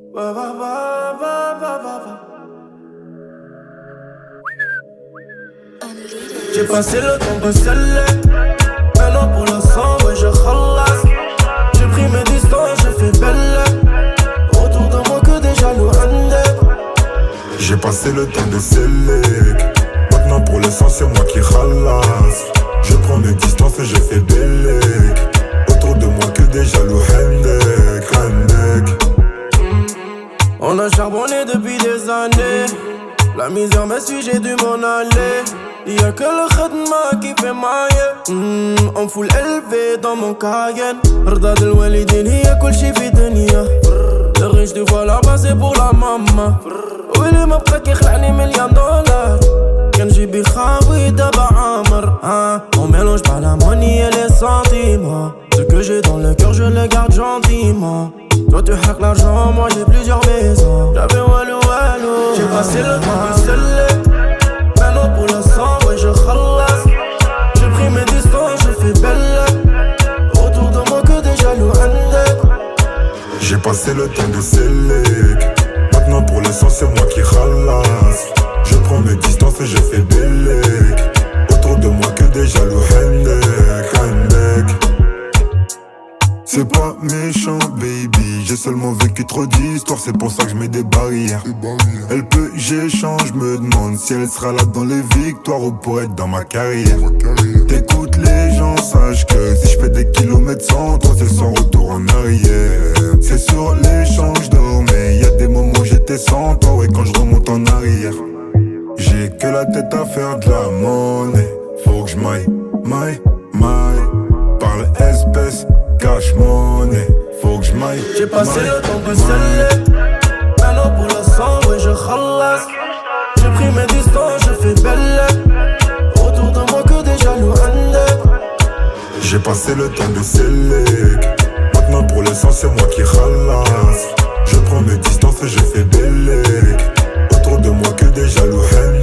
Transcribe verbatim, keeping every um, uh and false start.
Ba, ba, ba, ba, ba, ba, ba. J'ai passé le temps de sceller. Maintenant pour l'instant, ouais, je khalas. J'ai pris mes distances, j'ai fait belle. Autour de moi que des jaloux handed. J'ai passé le temps de sceller. Maintenant pour l'instant, c'est moi qui khalas. Je prends mes distances et je fais belle. Autour de moi que des jaloux handed, handed. On a charbonné depuis des années. La misère me suit, j'ai dû m'en aller. Y'a que le khadma qui fait maille. mm, En full élevé dans mon Cayenne. رداد الوالدين هي كل شي في دنيا. Le riche du vois là-bas c'est pour la maman. واللي ما بقى كيخلعني مليون دولار. كنجيب خاوي دابا عامر. On mélange pas la money et les sentiments. Ce que j'ai dans le cœur je le garde gentiment. Toi tu hack l'argent, moi j'ai plusieurs maisons. J'avais walou walou. J'ai passé le temps de sceller. Maintenant pour l'instant, ouais je khalas. J'ai pris mes distances, je fais belle. Autour de moi que des jaloux handed. J'ai passé le temps de sceller. Maintenant pour l'instant c'est moi qui khalas. Je prends mes distances et je fais belle. Autour de moi que des jaloux handed, handed. C'est pas méchant baby, j'ai seulement vécu trop d'histoires, c'est pour ça que je mets des barrières. Elle peut, j'échange, me demande si elle sera là dans les victoires ou pour être dans ma carrière. T'écoutes les gens, sache que si je fais des kilomètres sans toi, c'est sans retour en arrière. C'est sur l'échange d'or, mais y a des moments où j'étais sans toi, et quand je remonte en arrière. J'ai que la tête à faire de la monnaie, faut que je m'aille, m'aille, m'aille. Parle espèce, cash money, faut que je m'aille. J'ai passé le temps de sceller. Maintenant pour l'instant, ouais je khalas. J'ai pris mes distances, je fais belle. Autour de moi que des jaloux handed. J'ai passé le temps de sceller. Maintenant pour l'instant c'est moi qui khalas. Je prends mes distances et je fais belle. Autour de moi que des jaloux handed.